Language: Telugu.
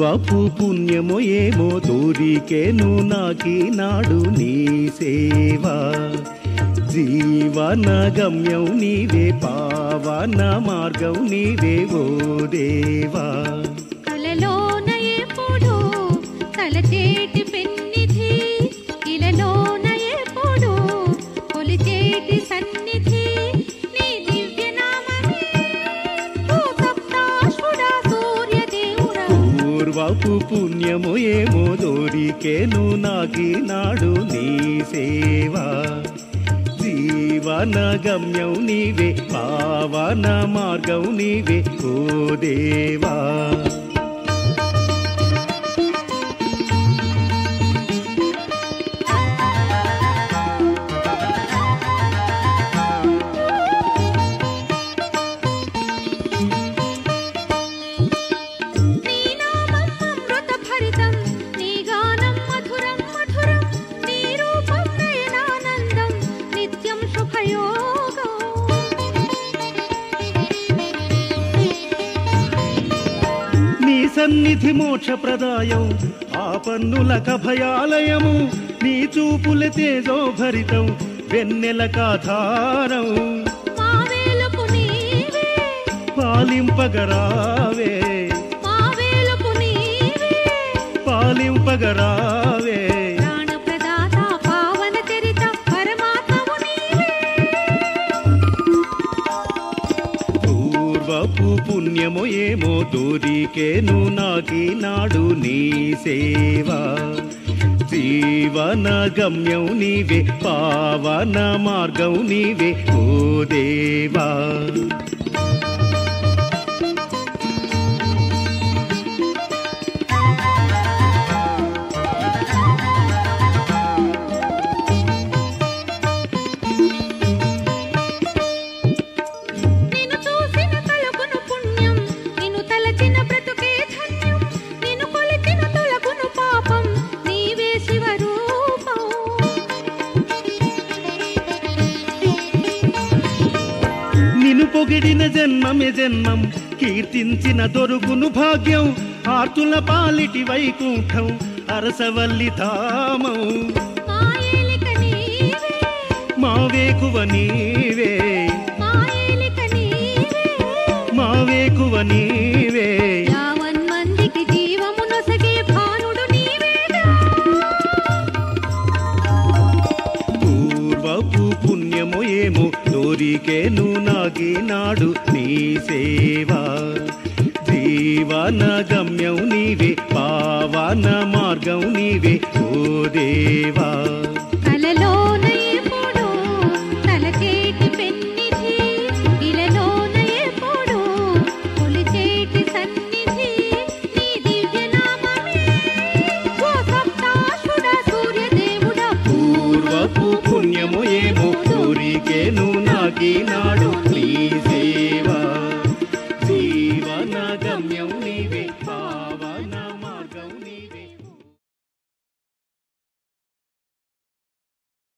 పూర్వపు పుణ్యమో ఏమో దొరికేను నాకీనాడు నీ సేవా జీవన గమ్యం నీవే పావన మార్గం నీవే ఓ దేవా కలలోన ఎప్పుడు తలచేటి పెన్నిధి ఇలలోన ఎప్పుడు కొలిచేటి సన్నిధి నీ దివ్య నామమే ఓ సప్తాశ్వుడా సూర్యదేవుడా పూర్వపు పుణ్యము ఏమో దొరికేను నాకీనాడు నీ సేవా జీవన గమ్యం నీవే పావన మార్గం నీవే ఓ దేవా సన్నిధి మోక్షప్రదాయం ఆపన్నులక భయాలయము నీ చూపుల తేజో భరితం వెన్నెలకాధారం పాలింపగరావే పాలింపగరావే పూర్వపు పుణ్యమో ఏమో దొరికేను నాకీనాడు నీ సేవా జీవన గమ్యం నీవే పావన మార్గం నీవే ఓ దేవా పొగిడిన జన్మమే జన్మం కీర్తించిన దొరుకును భాగ్యం ఆర్తుల పాలిటి వైకుంఠం అరసవల్లి ధామం మావేకువ నీవే మావేకువ నీవే పూర్వపు పుణ్యమో ఏమో దొరికేను నాకీనాడు నీ సేవా జీవన గమ్యం నీవే పావన మార్గం నీవే ఓ దేవా